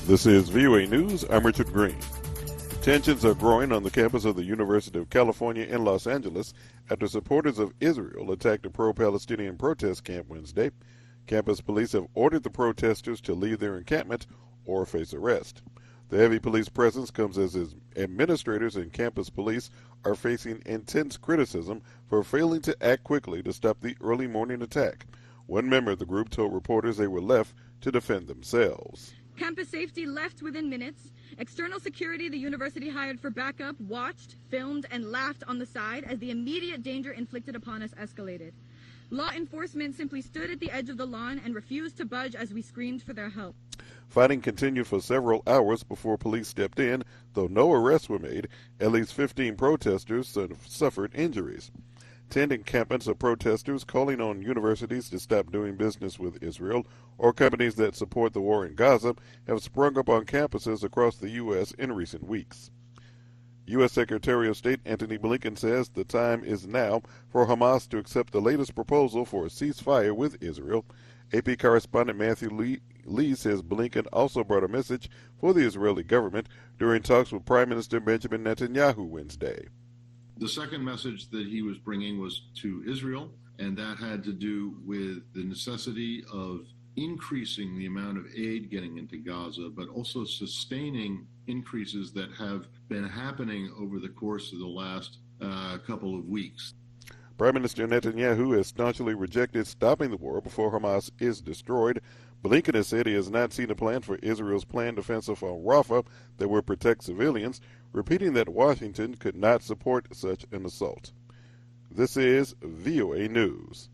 This is VOA News. I'm Richard Green. Tensions are growing on the campus of the University of California in Los Angeles after supporters of Israel attacked a pro-Palestinian protest camp Wednesday. Campus police have ordered the protesters to leave their encampment or face arrest. The heavy police presence comes as administrators and campus police are facing intense criticism for failing to act quickly to stop the early morning attack. One member of the group told reporters they were left to defend themselves. Campus safety left within minutes. External security the university hired for backup watched, filmed, and laughed on the side as the immediate danger inflicted upon us escalated. Law enforcement simply stood at the edge of the lawn and refused to budge as we screamed for their help. Fighting continued for several hours before police stepped in. Though no arrests were made, at least 15 protesters suffered injuries. 10 encampments of protesters calling on universities to stop doing business with Israel or companies that support the war in Gaza have sprung up on campuses across the U.S. in recent weeks. U.S. Secretary of State Antony Blinken says the time is now for Hamas to accept the latest proposal for a ceasefire with Israel. AP correspondent Matthew Lee says Blinken also brought a message for the Israeli government during talks with Prime Minister Benjamin Netanyahu Wednesday. The second message that he was bringing was to Israel, and that had to do with the necessity of increasing the amount of aid getting into Gaza, but also sustaining increases that have been happening over the course of the last couple of weeks. Prime Minister Netanyahu has staunchly rejected stopping the war before Hamas is destroyed. Blinken has said he has not seen a plan for Israel's planned offensive on Rafah that would protect civilians, repeating that Washington could not support such an assault. This is VOA News.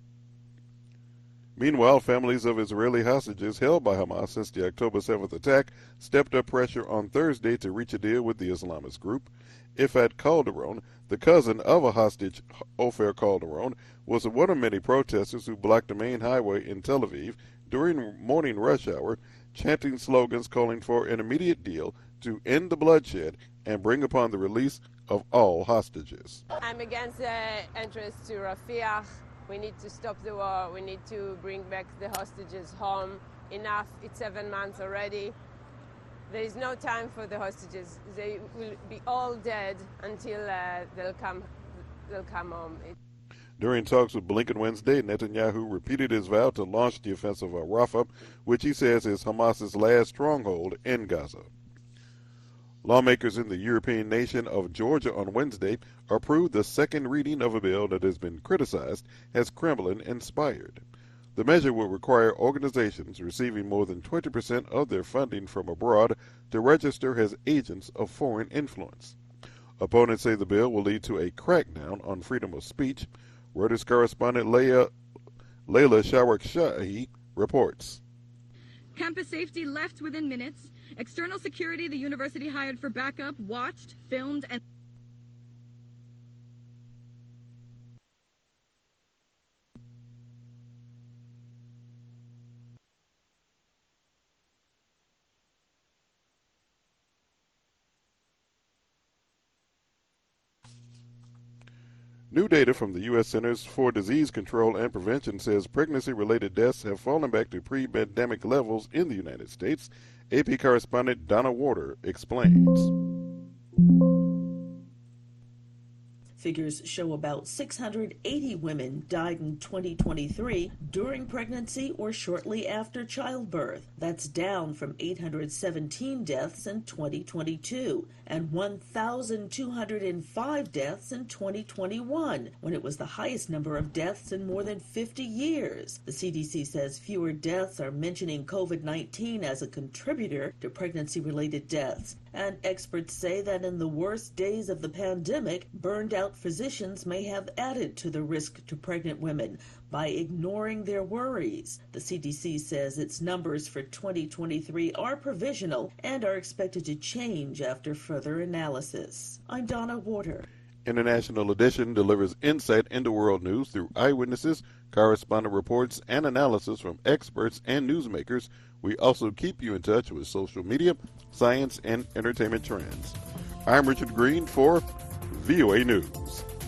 Meanwhile, families of Israeli hostages held by Hamas since the October 7th attack stepped up pressure on Thursday to reach a deal with the Islamist group. Ifat Calderon, the cousin of a hostage, Ofer Calderon, was one of many protesters who blocked the main highway in Tel Aviv during morning rush hour, chanting slogans calling for an immediate deal to end the bloodshed and bring upon the release of all hostages. I'm against the entrance to Rafah. We need to stop the war. We need to bring back the hostages home. Enough. It's 7 months already. There is no time for the hostages. They will be all dead until they'll come home. During talks with Blinken Wednesday, Netanyahu repeated his vow to launch the offensive at Rafah, which he says is Hamas's last stronghold in Gaza. Lawmakers in the European nation of Georgia on Wednesday approved the second reading of a bill that has been criticized as Kremlin-inspired. The measure will require organizations receiving more than 20% of their funding from abroad to register as agents of foreign influence. Opponents say the bill will lead to a crackdown on freedom of speech. Reuters correspondent Layla Shawakshahi reports. Campus safety left within minutes. External security the university hired for backup watched, filmed, and New data from the U.S. Centers for Disease Control and Prevention says pregnancy-related deaths have fallen back to pre-pandemic levels in the United States. AP correspondent Donna Warder explains. Figures show about 680 women died in 2023 during pregnancy or shortly after childbirth. That's down from 817 deaths in 2022 and 1,205 deaths in 2021, when it was the highest number of deaths in more than 50 years. The CDC says fewer deaths are mentioning COVID-19 as a contributor to pregnancy-related deaths. And experts say that in the worst days of the pandemic, burned-out physicians may have added to the risk to pregnant women by ignoring their worries. The CDC says its numbers for 2023 are provisional and are expected to change after further analysis. I'm Donna Warder. International Edition delivers insight into world news through eyewitnesses, correspondent reports, and analysis from experts and newsmakers. We also keep you in touch with social media, science, and entertainment trends. I'm Richard Green for VOA News.